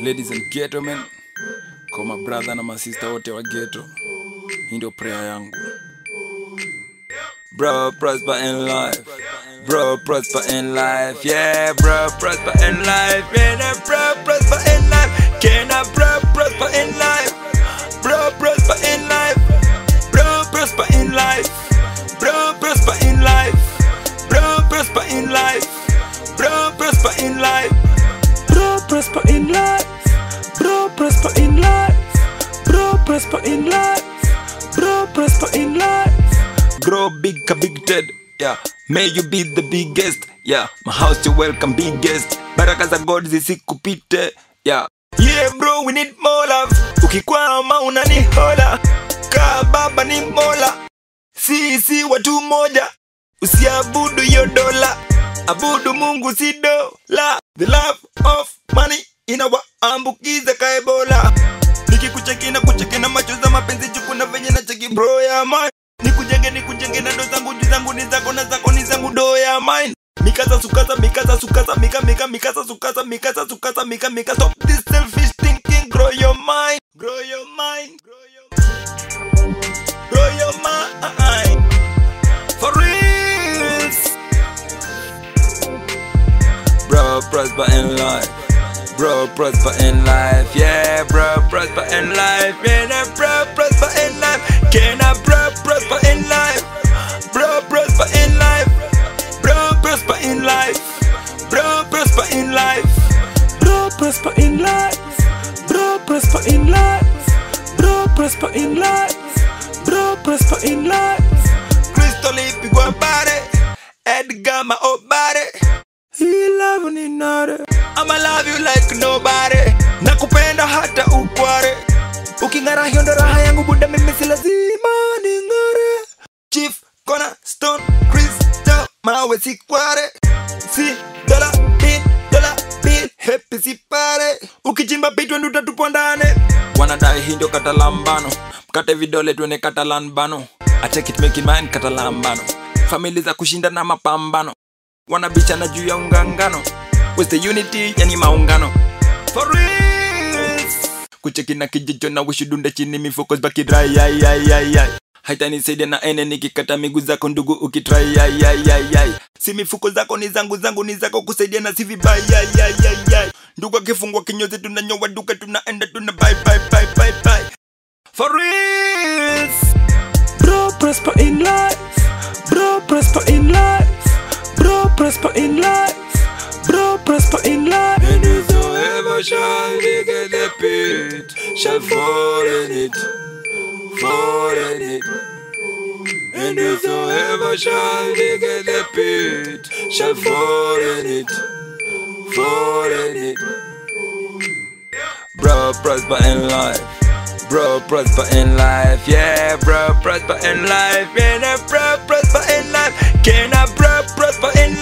Ladies and gentlemen, kwa my brother na my sister wote wa ghetto, hii ndio prayer yangu. Bro, prosper in life. Bro, prosper in life. Yeah, bro, prosper in life. Yeah, bro, prosper in life. Can I bro, prosper in life? Bro, prosper in life. Bro, prosper in life. Bro, prosper in life. Bro, prosper in life. Bro, prosper in life. Bro, prosper in life. Bro, prosper in life. Bro, prosper in life. Bro, prosper in life. Grow big, big Ted. Yeah, may you be the biggest. Yeah, my house you welcome biggest. Baraka za God zisikupite. Yeah, yeah bro, we need more love. Ukikwama unanihola, kaa baba ni mola. Sisi watu moja, usiabudu yo dola, abudu Mungu si dola. The love of money inawaambukiza ka Ebola. Nikikucheki na macho za mapenzi jukuna venye na cheki bro ya mine. Nikujenge na ndo zangu juu zangu ni zako na zako ni zangu do ya mine. Mikasa sukasa mika stop this selfish thinking. Grow your mind. Grow your mind. Grow your mind. For real. Bro, prosper in life. Bro, prosper in life. Yeah, bro, prosper in life. Yeah, bro, prosper in life. Can I bro, prosper in life? Bro, prosper in life. Bro, prosper in life. Bro, prosper in life. Bro, prosper in life. Bro, prosper in life. Bro, prosper in life. Bro, prosper in life. Crystal ipigwa bare, Edgar maobare. He love ni nare. I'ma love you like nobody. Nakupenda hata ukware. Ukingara hiyo ndo raha yangu buda, mimi si lazima ningare. Chief Cornerstone Crystal mawe si kware. Si dollar bill happy si pare. Ukichimba bitwe ndo utatupwa ndani. Wanadai hii ndio katalambano, mkate vidole tuone katalambano. I take it make it mine katalambano. Familia za kushinda na mapambano, wanabicha na juu ya ungangano. Where's the unity yani maungano? For real. Kucheki na kijicho na wishudunde chini mifocus baki dry. Haitanisaidia na ene nikikata miguu zako ndugu ukitry. Si mifuko zako ni zangu ni zako kusaidia na si vibaya. Ndugu akifungwa kinyozi tunanyoa duka tunaenda tuna bye. For real. Bro, prosper in life. Bro, prosper in life. Bro, prosper in life. Bro, prosper in life. And whosoever shall dig the pit shall fall in it. And whosoever shall dig the pit shall fall in it. Bro, prosper in life. Bro, prosper in life. Yeah, bro, prosper in life. Yeah, bro, prosper in life. Can I bro, prosper in life?